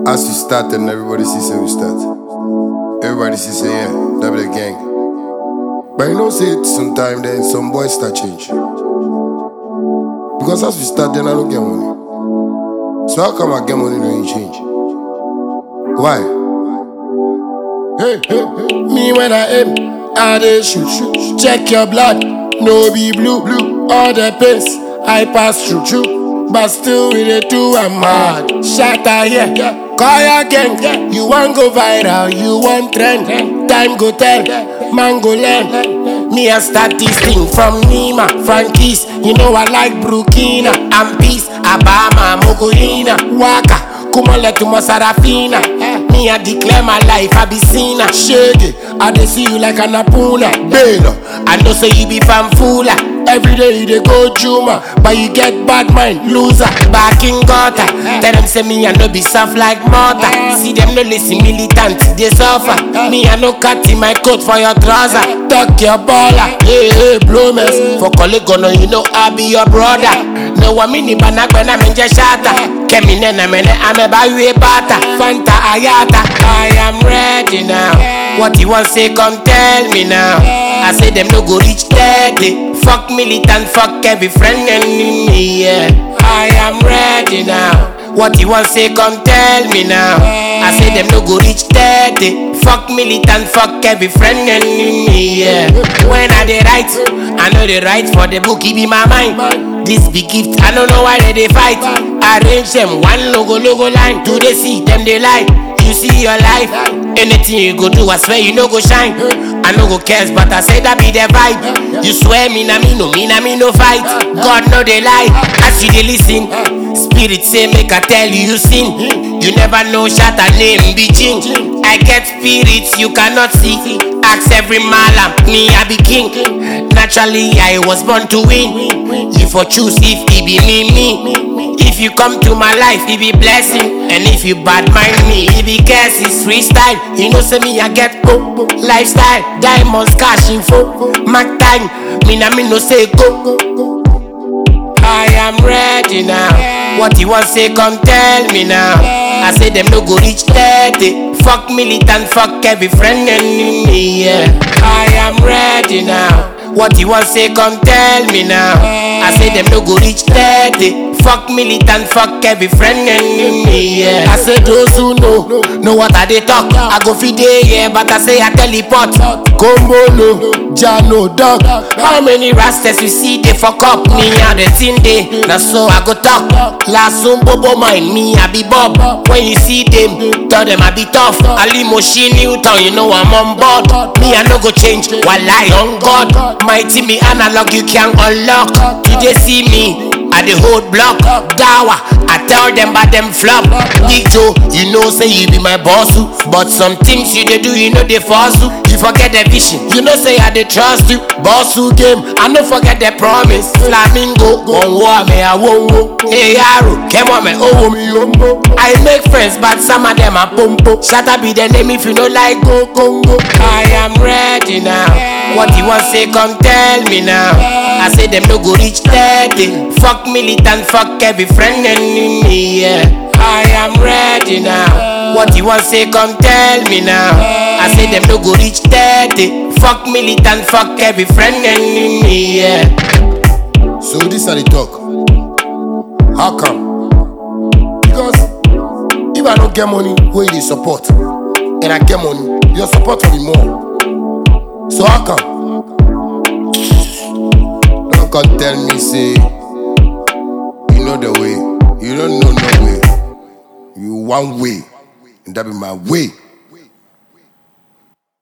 As we start and everybody sees say we start. Everybody sees say yeah, that be the gang. But you know say it sometime then some boys start change. Because as we start then I don't get money. So how come I get money and ain't change? Why? Hey, me when I aim, I dey shoot. Check your blood, no be blue. All the pains I pass through. But still we dey do I'm mad. Shatter here. Call your gang, you want go viral, you want trend. Time go tell, man go learn. Me I start this thing from Nima, Frankies. You know I like Burkina, and Peace, Abama, Mogoina, Waka, Kumale to Sarafina. Me I declare my life, Abyssina. Shaggy, I dey see you like an Apuna. Baylor, I know say you be fanfula. Every day you dey go Juma, but you get bad mind, loser. Back in gutter, tell them say me I no be soft like mortar. See them no listen militant, they suffer. Me I no cut in my coat for your trouser. Tuck your baller, hey blow mess. For colleague no you know I be your brother. No one mini banak when I'm in just shatter. Kemi nena mene I'm a bayu bata. Fanta ayata, I am ready now. What you want say come tell me now. I say them no go reach 30. Fuck militant, fuck every friend enemy, yeah. I am ready now. What you want say come tell me now. I say them no go reach 30. Fuck militant, fuck every friend enemy, yeah. When I dey write, I know they write for the book, it be my mind. This big gift, I don't know why they fight. Arrange them one logo line. Do they see them they lie? You see your life. Anything you go do, I swear you no go shine. I no go cares, but I say that be the vibe. You swear me na me no fight. God no they lie. As you dey listen, spirit say make I tell you sin. You never know shatter name be change. I get spirits you cannot see. Ask every malam, me I be king. Naturally I was born to win. You for choose if it be me. If you come to my life, it be blessing. And if you bad mind me, it be curse, it's freestyle. You know say me I get lifestyle. Diamonds cash info, Mac time. Me no say go. I am ready now. What you want say come tell me now. I say them no go reach 30. Fuck militant, fuck every friend enemy, yeah. I am ready now. What you want say come tell me now. I say them no go reach 30. Fuck militant, fuck every friend enemy, yeah. I say those who know what I they talk. I go feed day, yeah, but I say I teleport. Combo no, Jano dog. How many rastas you see they fuck up? Me and the thing day, now so I go talk. Last soon bobo mind me, I be Bob. When you see them, tell them I be tough. Ali Machine Newton, you know I'm on board. Me I no go change, while I on God. Mighty me analog, you can unlock. Did they see me? I the whole block, Dawa, I tell them but them flop. Big Joe, you know say you be my boss, but some things you they do, you know they force you. You forget the vision, you know say I they trust you. Boss who game, I no forget the promise. Flamingo, one war me I won't. Hey Yaro, come on me, oh me umbo. I make friends, but some of them are pompo. Shut up be the name if you know like go Congo. I am ready now. What you want say come tell me now. I say them no go reach 30. Fuck militant, fuck every friend enemy, yeah. I am ready now. What you want say come tell me now. I say them no go reach 30. Fuck militant, fuck every friend enemy, yeah. So this are the talk. How come? Because if I don't get money, where you support? And I get money, your support will be more. So how come? Don't come tell me say you know the way. You don't know no way. You one way, and that be my way.